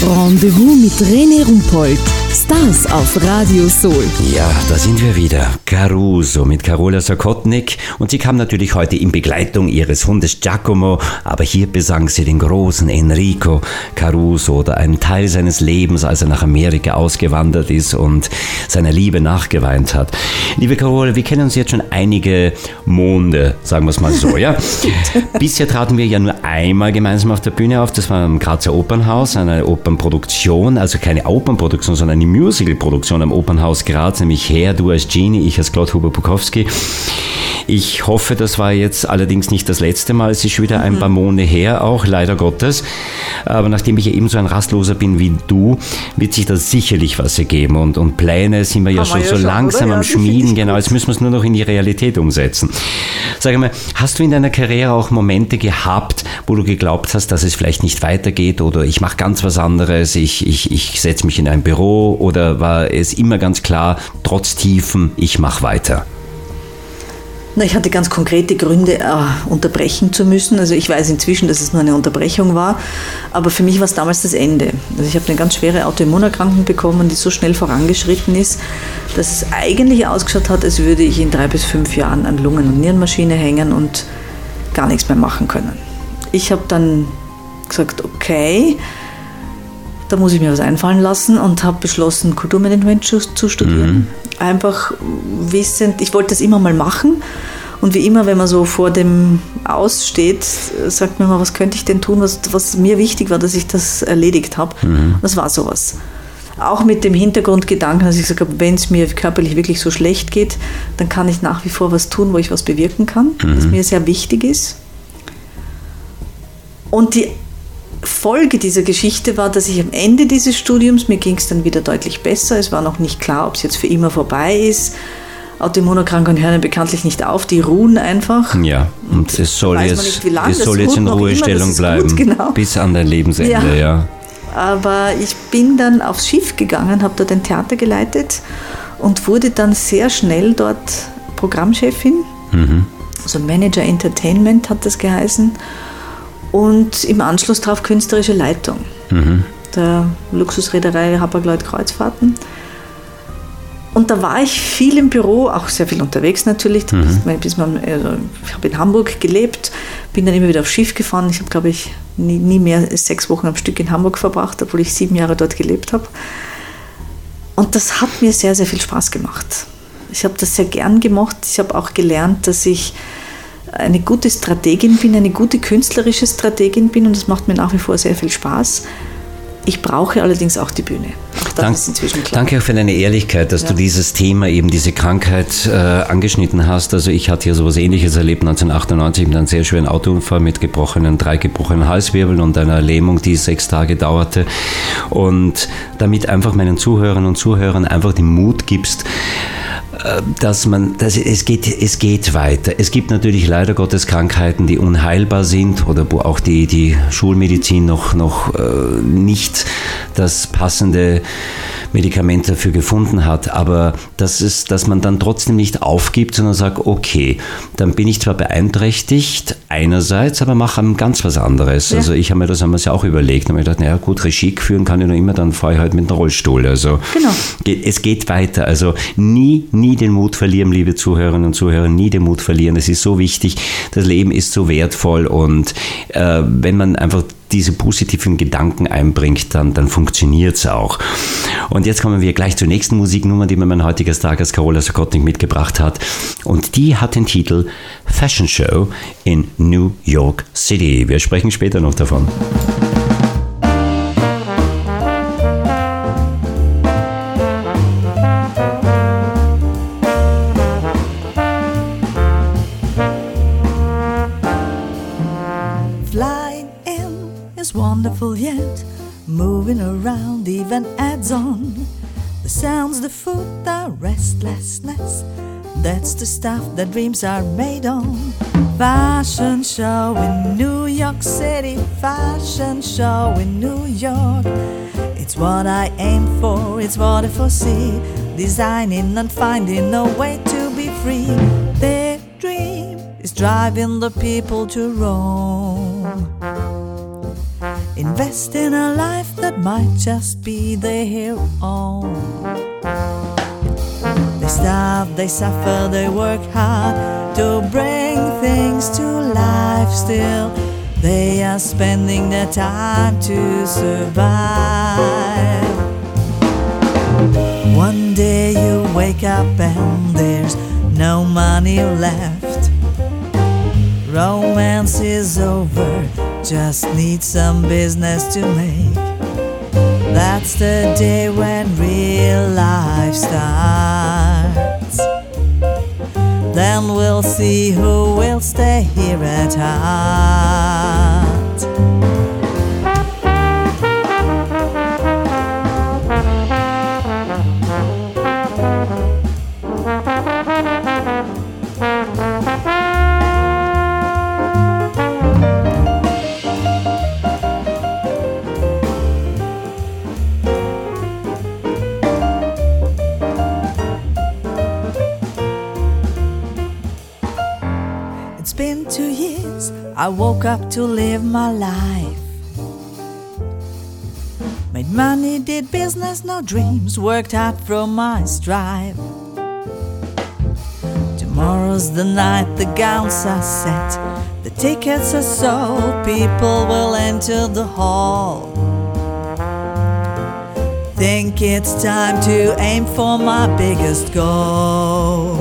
Rendezvous mit René Rumpold. Stars auf Radio Soul. Ja, da sind wir wieder. Caruso mit Carola Sokotnik. Und sie kam natürlich heute in Begleitung ihres Hundes Giacomo. Aber hier besang sie den großen Enrico Caruso oder einen Teil seines Lebens, als er nach Amerika ausgewandert ist und seiner Liebe nachgeweint hat. Liebe Carola, wir kennen uns jetzt schon einige Monde, sagen wir es mal so, ja? Bisher traten wir ja nur einmal gemeinsam auf der Bühne auf. Das war im Grazer Opernhaus, eine Opernproduktion. Also keine Opernproduktion, sondern eine Musicalproduktion am Opernhaus Graz, nämlich Herr, du als Genie, ich als Claude Huber-Bukowski. Ich hoffe, das war jetzt allerdings nicht das letzte Mal. Es ist schon wieder ein paar Monate her, auch leider Gottes. Aber nachdem ich ja ebenso ein Rastloser bin wie du, wird sich da sicherlich was ergeben. Und Pläne sind wir ja schon so langsam am Schmieden. Genau, jetzt müssen wir es nur noch in die Realität umsetzen. Sag mal, hast du in deiner Karriere auch Momente gehabt, wo du geglaubt hast, dass es vielleicht nicht weitergeht oder ich mache ganz was anderes, ich setze mich in ein Büro, oder war es immer ganz klar, trotz Tiefen, ich mache weiter? Na, ich hatte ganz konkrete Gründe, unterbrechen zu müssen. Also ich weiß inzwischen, dass es nur eine Unterbrechung war, aber für mich war es damals das Ende. Also ich habe eine ganz schwere Autoimmunerkrankung bekommen, die so schnell vorangeschritten ist, dass es eigentlich ausgeschaut hat, als würde ich in 3 bis 5 Jahren an Lungen- und Nierenmaschine hängen und gar nichts mehr machen können. Ich habe dann gesagt, okay, da muss ich mir was einfallen lassen und habe beschlossen, Kulturmanagement zu studieren. Einfach wissend, ich wollte das immer mal machen. Und wie immer, wenn man so vor dem Aussteht, sagt man mal, was könnte ich denn tun, was mir wichtig war, dass ich das erledigt habe. Das war sowas. Auch mit dem Hintergrundgedanken, dass ich gesagt habe, wenn es mir körperlich wirklich so schlecht geht, dann kann ich nach wie vor was tun, wo ich was bewirken kann, was mir sehr wichtig ist. Und die Folge dieser Geschichte war, dass ich am Ende dieses Studiums, mir ging es dann wieder deutlich besser, es war noch nicht klar, ob es jetzt für immer vorbei ist. Autoimmunerkrankungen hören bekanntlich nicht auf, die ruhen einfach. Ja, und es soll jetzt in Ruhestellung bleiben, genau. Bis an dein Lebensende, ja. Aber ich bin dann aufs Schiff gegangen, habe dort ein Theater geleitet und wurde dann sehr schnell dort Programmchefin. Also Manager Entertainment hat das geheißen. Und im Anschluss darauf künstlerische Leitung der Luxusreederei Hapag-Lloyd-Kreuzfahrten. Und da war ich viel im Büro, auch sehr viel unterwegs natürlich. Ich habe in Hamburg gelebt, bin dann immer wieder aufs Schiff gefahren. Ich habe, glaube ich, nie mehr als 6 Wochen am Stück in Hamburg verbracht, obwohl ich 7 Jahre dort gelebt habe. Und das hat mir sehr, sehr viel Spaß gemacht. Ich habe das sehr gern gemacht. Ich habe auch gelernt, dass ich eine gute Strategin bin, eine gute künstlerische Strategin bin, und das macht mir nach wie vor sehr viel Spaß. Ich brauche allerdings auch die Bühne. Auch das ist inzwischen klar. Danke auch für deine Ehrlichkeit, dass du dieses Thema, eben diese Krankheit angeschnitten hast. Also ich hatte ja sowas Ähnliches erlebt 1998 mit einem sehr schweren Autounfall mit 3 gebrochenen Halswirbeln und einer Lähmung, die 6 Tage dauerte. Und damit einfach meinen Zuhörern und Zuhörern einfach den Mut gibst, es geht weiter. Es gibt natürlich leider Gottes Krankheiten, die unheilbar sind oder wo auch die Schulmedizin noch nicht das passende Medikament dafür gefunden hat, aber dass man dann trotzdem nicht aufgibt, sondern sagt, okay, dann bin ich zwar beeinträchtigt einerseits, aber mache ganz was anderes. Ja. Also ich habe mir das damals ja auch überlegt, und habe mir gedacht, naja gut, Regie führen kann ich noch immer, dann fahre ich halt mit einem Rollstuhl. Also genau. Es geht weiter. Also nie den Mut verlieren, liebe Zuhörerinnen und Zuhörer, nie den Mut verlieren. Es ist so wichtig, das Leben ist so wertvoll, und wenn man einfach diese positiven Gedanken einbringt, dann funktioniert es auch. Und jetzt kommen wir gleich zur nächsten Musiknummer, die mir mein heutiger Star Carola Sokotnik mitgebracht hat. Und die hat den Titel Fashion Show in New York City. Wir sprechen später noch davon. Wonderful yet moving around even adds on the sounds, the food, the restlessness. That's the stuff that dreams are made on. Fashion show in New York City, fashion show in New York. It's what I aim for, it's what I foresee, designing and finding a way to be free. Their dream is driving the people to Rome. invest in a life that might just be their own. They starve, they suffer, they work hard to bring things to life. Still, they are spending their time to survive. One day you wake up and there's no money left. Romance is over, just need some business to make. That's the day when real life starts. Then we'll see who will stay here at heart. It's been 2 years, I woke up to live my life. Made money, did business, no dreams, worked hard from my strive. Tomorrow's the night, the gowns are set, the tickets are sold, people will enter the hall. Think it's time to aim for my biggest goal.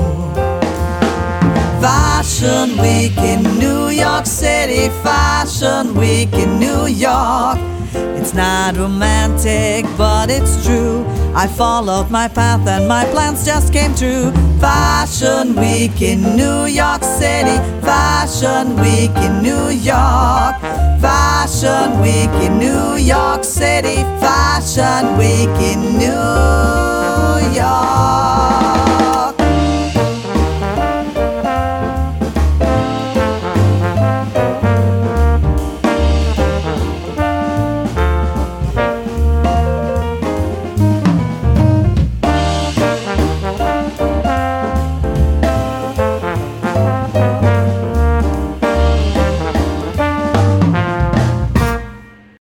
Fashion Week in New York City, Fashion Week in New York. It's not romantic, but it's true. I followed my path and my plans just came true. Fashion Week in New York City, Fashion Week in New York. Fashion Week in New York City, Fashion Week in New York.